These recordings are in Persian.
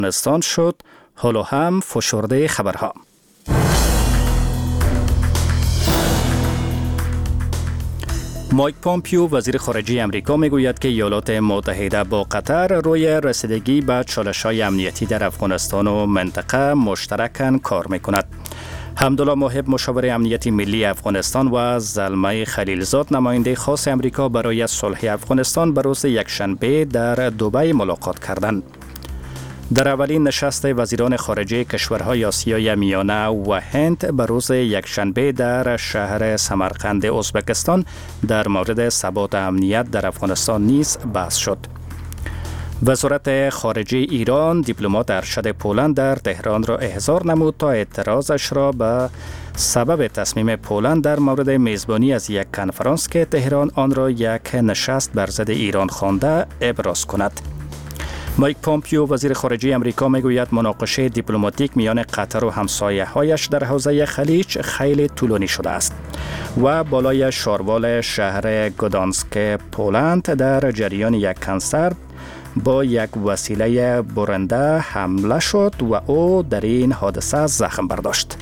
افغانستان شد. حالا هم فشرده خبرها. مایک پامپیو وزیر خارجه امریکا میگوید که ایالات متحده با قطر روی رسیدگی به چالش‌های امنیتی در افغانستان و منطقه مشترکاً کار میکند. حمدالله موهب مشاور امنیتی ملی افغانستان و زلمه خلیلزاد نماینده خاص امریکا برای صلح افغانستان به روز یکشنبه در دبی ملاقات کردند. در اولین نشست وزیران خارجه کشورهای آسیای میانه و هند به روز یکشنبه در شهر سمرقند ازبکستان در مورد ثبات امنیت در افغانستان نیز بحث شد. وزارت خارجه ایران دیپلمات ارشد پولند در تهران را احضار نمود تا اعتراضش را به سبب تصمیم پولند در مورد میزبانی از یک کنفرانس که تهران آن را یک نشست بر ضد ایران خوانده ابراز کند. مایک پامپیو وزیر خارجه امریکا میگوید مناقشه دیپلماتیک میان قطر و همسایه‌هایش در حوزه خلیج خیلی طولانی شده است و بالای شاروال شهر گدانسک پولند در جریان یک کنسرت با یک وسیله برنده حمله شد و او در این حادثه زخم برداشت.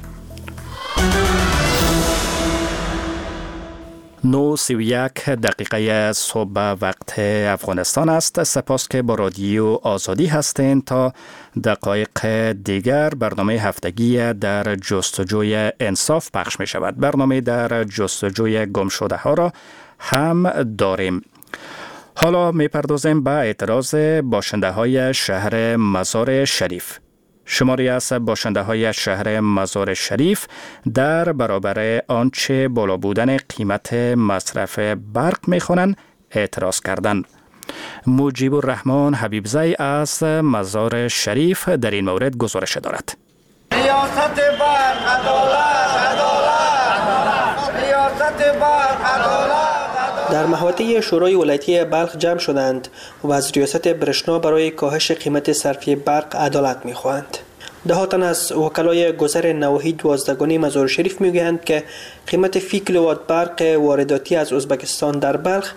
9:31 دقیقه صبح وقت افغانستان است. سپاس که با رادیو آزادی هستین. تا دقایق دیگر برنامه هفتگی در جستجوی انصاف پخش می شود. برنامه در جستجوی گمشده ها را هم داریم. حالا می پردازیم به اعتراض باشنده های شهر مزار شریف. شماری از باشنده های شهر مزار شریف در برابر آنچه بالا بودن قیمت مصرف برق می خوانند اعتراض کردند. مجیب الرحمن حبیبزی از مزار شریف در این مورد گزارش دارد. ریاست برق عدالت، ریاست برق عدالت. در محوطه شورای ولایتی بلخ جمع شدند و از ریاست برشنا برای کاهش قیمت صرفی برق عدالت می‌خواهند. ده تن از وکلای گذر نواحی 12 مزار شریف میگویند که قیمت فی کیلووات برق وارداتی از ازبکستان در بلخ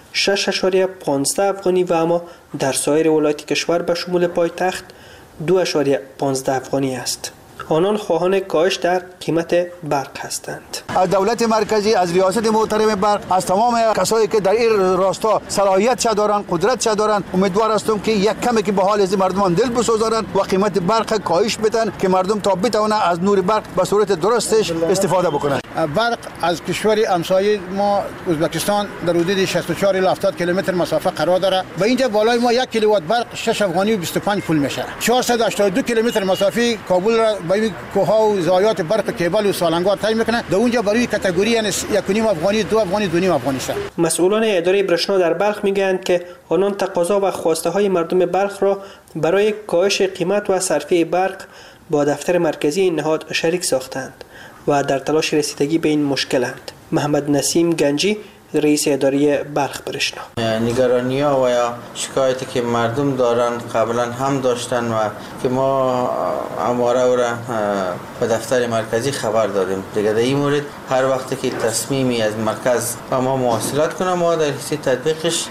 6.15 افغانی و اما در سایر ولایات کشور به شمول پایتخت 2.15 افغانی است. آنان خواهان کاهش در قیمت برق هستند. از دولت مرکزی، از ریاست محترم برق، از تمام کسایی که در این راستا صلاحیت چه دارند، قدرت چه دارند، امیدوار هستم که یک کمی که به حال از مردمان دل بسوزانند و قیمت برق کاهش بدن که مردم تا بتوانند از نور برق به صورت درستش استفاده بکنند. برق از کشور همسایه ما ازبکستان در حدود 64 الی 70 کیلومتر مسافت قرار داره و اینجا بالای ما 1 کیلووات برق 6 افغانی و 25 پول میشه. 482 کیلومتر مسافت کابل را برای کوها و ضایعات برق کیبل و سالنگار تعیین میکنه. در اونجا برای کاتگوری یعنی 1.5 افغانی، 2 افغانی، 2.5 افغانی است. مسئولان اداره برشنا در بلخ میگویند که آنان تقاضا و خواسته های مردم بلخ را برای کاهش قیمت و صرفه برق با دفتر مرکزی این نهاد شریک ساختند و در تلاش رسیدگی به این مشکلند. محمد نسیم گنجی رئیس اداره بلخ برشنا: نگرانی‌ها و یا شکایتی که مردم دارند قبلا هم داشتن و که ما اماره او را به دفتر مرکزی خبر دادیم. دیگه در این مورد هر وقتی که تصمیمی از مرکز با ما مواصلات کنه ما در حیث تطبیقش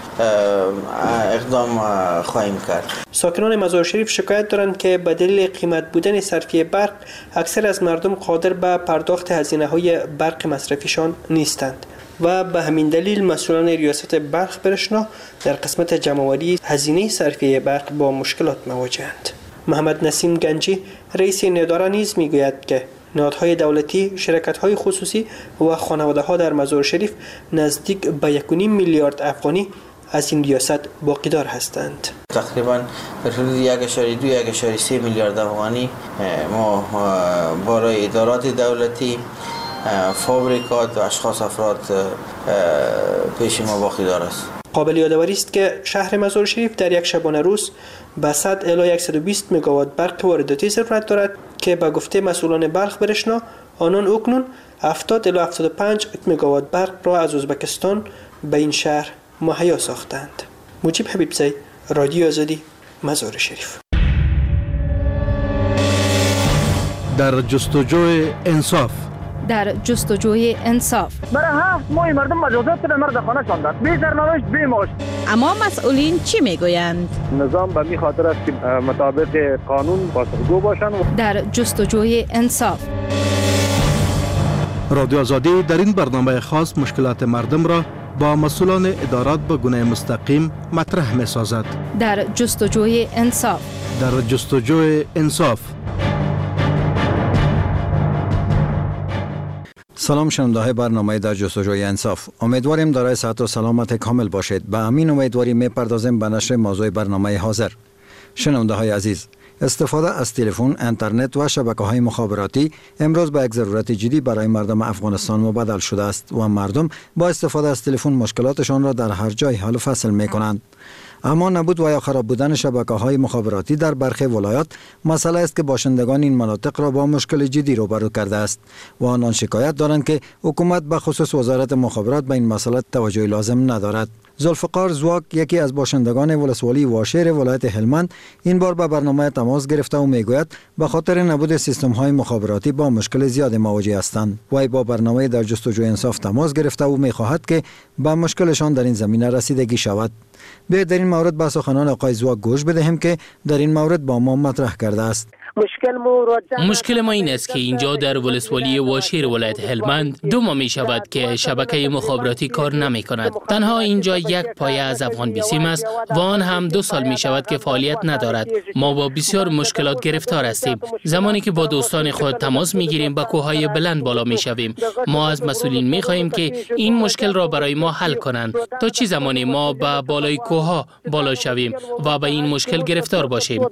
اقدام خواهیم کرد. ساکنان مزار شریف شکایت دارند که به دلیل قیمت بودن صرفی برق اکثر از مردم قادر به پرداخت هزینه‌های برق مصرفیشان نیستند و به همین دلیل مسئولان ریاست بلخ برشنا در قسمت جمع‌آوری هزینه صرفی برق با مشکلات مواجهند. محمد نسیم گنجی رئیس این اداره نیز میگوید که نهادهای دولتی، شرکت‌های خصوصی و خانواده‌ها در مزار شریف نزدیک به 1.5 میلیارد افغانی از این ریاست باقیدار هستند. تقریبا در حدود 1.2-1.3 میلیارد افغانی ما برای ادارات دولتی، فابریکات و اشخاص افراد پیش ما باقی دار است. قابل یادآوری است که شهر مزار شریف در یک شبانه روز به 100 الی 120 مگاوات برق وارداتی ضرورت دارد که به گفته مسئولان بلخ برشنا آنان اکنون 70 الی 75 مگاوات برق را از ازبکستان به این شهر مهیا ساختند. مجیب حبیبزی، رادیو آزادی، مزار شریف. در جستجوی انصاف در جستجوی انصاف. برای 7 ماه مردم مجازات در مرد خانه شاندن، بی سرنوشت بی معاش. اما مسئولین چی میگویند؟ نظام به می خاطر است که مطابق قانون پاسخگو باشند. در جستجوی انصاف. رادیو آزادی در این برنامه خاص مشکلات مردم را با مسئولان ادارات به گونه مستقیم مطرح می سازد. در جستجوی انصاف. در جستجوی انصاف. سلام شنونده برنامه در جستجوی انصاف. امیدواریم دارای صحت و سلامت کامل باشید. به همین امیدواری میپردازیم به نشر موضوع برنامه حاضر. شنونده های عزیز، استفاده از تلفن، اینترنت و شبکه‌های مخابراتی امروز به یک ضرورت جدی برای مردم افغانستان مبدل شده است و مردم با استفاده از تلفن مشکلاتشان را در هر جای حل و فصل می‌کنند. اما نبود و یا خراب بودن شبکه‌های مخابراتی در برخی ولایات مسئله است که باشندگان این مناطق را با مشکل جدی روبرو کرده است و آنان شکایت دارند که حکومت به خصوص وزارت مخابرات به این مسئله توجه لازم ندارد. ذوالفقار زواک، یکی از باشندگان ولسوالی واشیر ولایت هلمند، این بار به برنامه تماس گرفته و میگوید به خاطر نبود سیستم‌های مخابراتی با مشکل زیاد مواجه هستند. وی با برنامه در جستجوی انصاف تماس گرفته و میخواهد که به مشکلشان در این زمینه رسیدگی شود. به در این مورد به سخنان آقای زواک گوش بدهیم که در این مورد با ما مطرح کرده است. مشکل ما این است که اینجا در ولسوالی واشیر ولایت هلمند 2 ماه می شود که شبکه مخابراتی کار نمی کند. تنها اینجا یک پایه از افغان بیسیم است و آن هم 2 سال می شود که فعالیت ندارد. ما با بسیار مشکلات گرفتار هستیم. زمانی که با دوستان خود تماس می گیریم به کوههای بلند بالا می شویم. ما از مسئولین می خواهیم که این مشکل را برای ما حل کنند. تا چه زمانی ما به بالای کوهها بالا شویم و به این مشکل گرفتار باشیم؟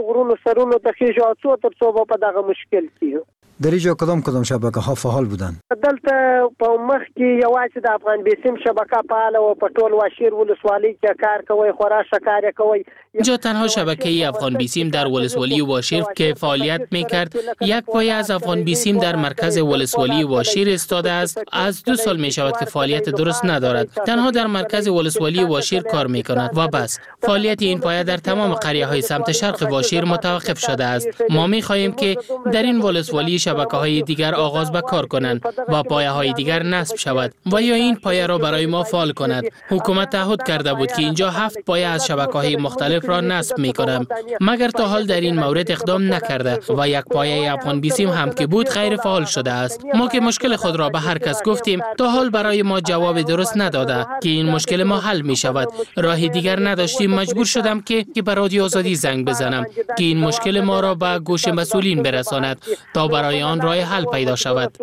در اینجا کدام شبکه ها فعال بودند؟ دلته په مخ کې یوازې د افغان بیسیم شبکه فعال او په ټول واشیر ولسوالۍ کې کار کوي، خورا شکار کوي. اینجا تنها شبکه افغان بیسیم در ولسوالی واشیر که فعالیت میکرد، یک پایه از افغان بیسیم در مرکز ولسوالی واشیر استاده است. از 2 سال می شود که فعالیت درست ندارد. تنها در مرکز ولسوالی واشیر کار میکند و بس. فعالیت این پایه در تمام قریه های سمت شرق واشیر متوقف شده است. ما می خواهیم که در این ولسوالی شبکه های دیگر آغاز به کار کنند و پایه های دیگر نصب شود و یا این پایه را برای ما فعال کند. حکومت تعهد کرده بود که اینجا 7 پایه از شبکه های مختلف را نصب می کنم، مگر تا حال در این مورد اقدام نکرده و یک پایه افغان بیسیم هم که بود غیر فعال شده است. ما که مشکل خود را به هر کس گفتیم، تا حال برای ما جواب درست نداده که این مشکل ما حل می شود. راه دیگر نداشتیم، مجبور شدم که به رادیو آزادی زنگ بزنم که این مشکل ما را به گوش مسئولین برساند تا برای آن راه حل پیدا شود.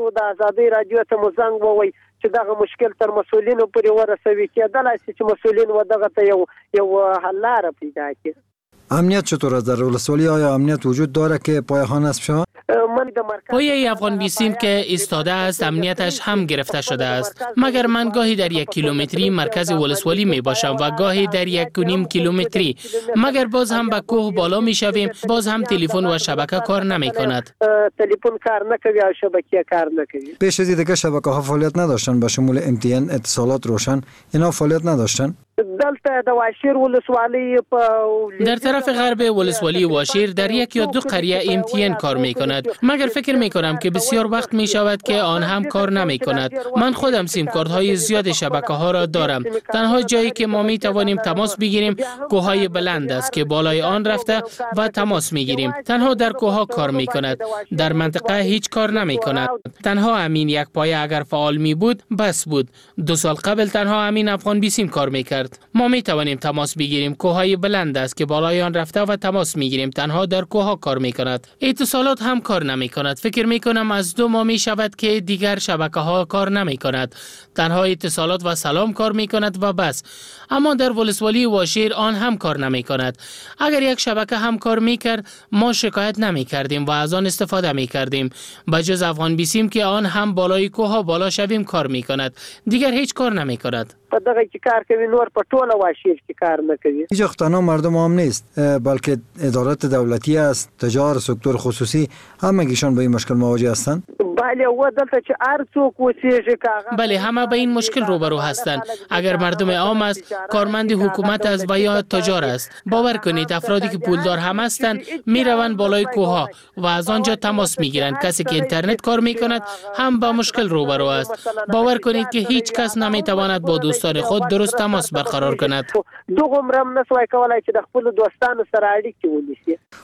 چې دغه مشکل تر مسئولینو پورې ورسوي، کېدلای شي چې مسئولین و دغه ته یو حل لاره پیدا کړي. امنیت چطور است در ولسوالی؟ آیا امنیت وجود داره که پایه ها نصب شود؟ پایه افغان بیسیم که ایستاده است امنیتش هم گرفته شده است، مگر من گاهی در 1 کیلومتری مرکز ولسوالی می باشم و گاهی در 1.5 کیلومتری، مگر باز هم به کوه بالا می شویم، باز هم تلفن و شبکه کار نمی کند. تلفن کار نکوي او شبکه کار نکوي. پیش از دیگه شبکه ها فعالیت نداشتن، به شمول MTN، اتصالات، روشن، اینا فعالیت نداشتن؟ دلته د واشیر ولسوالی در طرف غرب ولسوالی واشیر در 1 یا 2 قریه MTN کار می کند، مگر فکر می کنم که بسیار وقت می شود که آن هم کار نمی کند. من خودم سیم کارت های زیاد شبکه ها را دارم. تنها جایی که ما می توانیم تماس بگیریم کوههای بلند است که بالای آن رفته و تماس می گیریم. تنها در کوه کار می کند، در منطقه هیچ کار نمی کند. تنها امین یک پایه اگر فعال می بود بس بود. 2 سال قبل تنها امین افغان بیسیم کار می کرد. ما می توانیم تماس بگیریم، کوههای بلند است که بالای آن رفته و تماس می گیریم. تنها در کوه کار می کند. اتصالات هم کار نمی کند. فکر می کنم از 2 ماه می شود که دیگر شبکه ها کار نمی کند. تنها اتصالات و سلام کار می کند و بس. اما در ولسوالی واشیر آن هم کار نمی کند. اگر یک شبکه هم کار می کرد ما شکایت نمی کردیم و از آن استفاده می کردیم. بجز افغان بیسیم که آن هم بالای کوه بالا شویم کار می کند. دیگر هیچ کار نمی کند. په دغه کې کار کوي، نور په ټوله واشیر کې کار نه کوي. هیچ تنها مردم هم نیست، بلکه ادارات دولتی است، تجار، سکتور خصوصی، همگیشان با این مشکل مواجه هستند. بله و دلته چې هر څوک اوسېږي کاغذ بله همه به این مشکل روبرو هستند. اگر مردم عام است، کارمند حکومت است و یا تجار است، باور کنید افرادی که پولدار هم هستند میروند بالای کوهها و از آنجا تماس میگیرند. کسی که اینترنت کار میکند هم با مشکل روبرو است. باور کنید که هیچ کس نمیتواند با دوستان خود درست تماس برقرار کند. دوغمرم نسوای کولای چې د خپل دوستانو سره اړیکې ونیسي.